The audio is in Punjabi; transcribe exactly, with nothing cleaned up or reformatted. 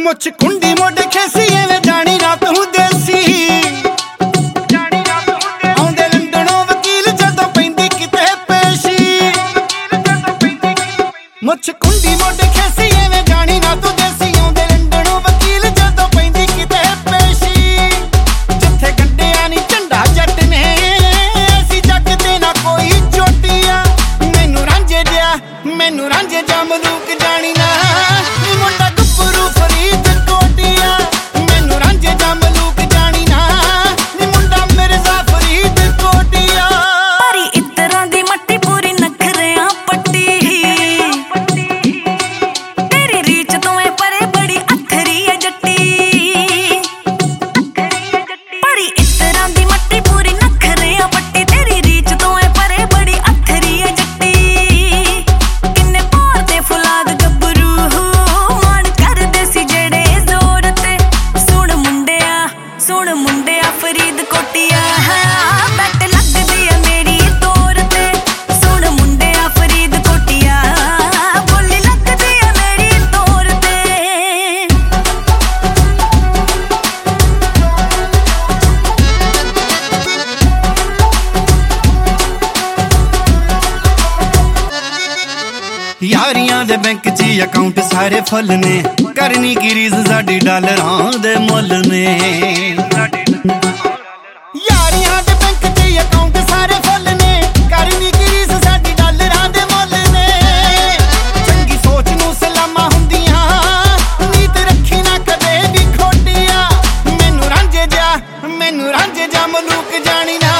ਮੁੱਛ ਕੁੰਡੀ ਮੋਢੇ ਖੇਸੀ ਐਵੇਂ ਜਾਣੀ ਨਾ ਤੂੰ ਦੇਸੀ ਆਉਂਦੇ ਲੰਡਨੋਂ ਵਕੀਲ ਜਦੋਂ ਪੈਂਦੀ ਕਿਤੇ ਪੇਸ਼ੀ ਮੁੱਛ ਕੁੰਡੀ ਮੋਢੇ ਖੇਸੀ ਐਵੇਂ ਜਾਣੀ ਨਾ ਤੂੰ ਦੇਸੀ ਆਉਂਦੇ ਲੰਡਨੋਂ ਵਕੀਲ ਜਦੋਂ ਪੈਂਦੀ ਕਿਤੇ ਪੇਸ਼ੀ ਜਿੱਥੇ ਗੱਡਿਆ ਨੀ ਝੰਡਾ ਜੱਟ ਨੇ ਅਸੀਂ ਜੱਗ ਤੇ ਨਾ ਕੋਈ ਚੋਟੀਆਂ ਮੈਨੂੰ ਰਾਂਝੇ ਜਿਆ ਮੈਨੂੰ ਰਾਂਝੇ ਜਾ ਮਲੂਕ ਜਾਣੀ ਨਾ ਮੁੰਡਾ ਗੱਭਰੂ ਫਰੀਦ ਕੋਟੀਆਂ ਮੈਨੂੰ ਰਾਂਝੇ ਜਾ ਮਲੂਕ ਜਾਣੀ ਨਾ ਨੀ ਮੁੰਡਾ ਮਿਰਜ਼ਾ ਫਰੀਦ ਕੋਟੀਆਂ ਪਰੀ ਇਤਰਾਂ ਦੀ ਮੱਟੀ ਪੂਰੀ ਨਖਰਿਆਂ ਪੱਟੀ ਤੇਰੀ ਰੀਚ ਤੋਂ ਐ ਪਰੇ ਬੜੀ ਅਥਰੀ ਐ ਜੱਟੀ ਪਰੀ ਇਤਰਾਂ ਦੀ ਮੱਟੀ ਪੂਰੀ ਨਖਰਿਆਂ ਪੱਟੀ ਤੇਰੀ ਰੀਚ ਤੋਂ ਐ ਪਰੇ ਬੜੀ ਅਥਰੀ ਐ ਜੱਟੀ ਕਿੰਨੇ ਪਾਰ ਦੇ ਫੁਲਾਦ ਗੱਭਰੂ ਮਾਣ ਕਰਦੇ ਸੀ ਜਿਹੜੇ ਜ਼ੋਰ ਤੇ ਸੁਣ ਮੁੰਡਿਆ ਸੁਣ ਮੁੰਡਿਆ ਫਰੀਦ ਕੋਟੀਆ ਬੈਟ ਲੱਗਦੀ ਐ ਮੇਰੀ ਤੋਰ ਤੇ ਸੁਣ ਮੁੰਡਿਆ ਫਰੀਦ ਕੋਟੀਆ ਬੋਲੀ ਲੱਗਦੀ ਐ ਮੇਰੀ ਤੋਰ ਤੇ ਯਾਰੀਆਂ ਦੇ ਬੈਂਕ 'ਚ ਅਕਾਊਂਟ ਸਾਰੇ ਫੁੱਲ ਨੇ ਕਰਨੀ ਕੀ ਰੀਸ ਸਾਡੀ ਡਾਲਰਾਂ ਦੇ ਮੁੱਲ ਨੇ ਯਾਰੀਆਂ ਦੇ ਬੈਂਕ 'ਚ ਅਕਾਊਂਟ ਸਾਰੇ ਫੁੱਲ ਨੇ ਕਰਨੀ ਕੀ ਰੀਸ ਸਾਡੀ ਡਾਲਰਾਂ ਦੇ ਮੁੱਲ ਨੇ ਚੰਗੀ ਸੋਚ ਨੂੰ ਸਲਾਮਾਂ ਹੁੰਦੀਆਂ ਨੀਤ ਰੱਖੀ ਨਾ ਕਦੇ ਵੀ ਖੋਟੀਆਂ ਮੈਨੂੰ ਰਾਂਝੇ ਜਾ ਮੈਨੂੰ ਰਾਂਝੇ ਜਾ ਮਲੂਕ ਜਾਣੀ ਨਾ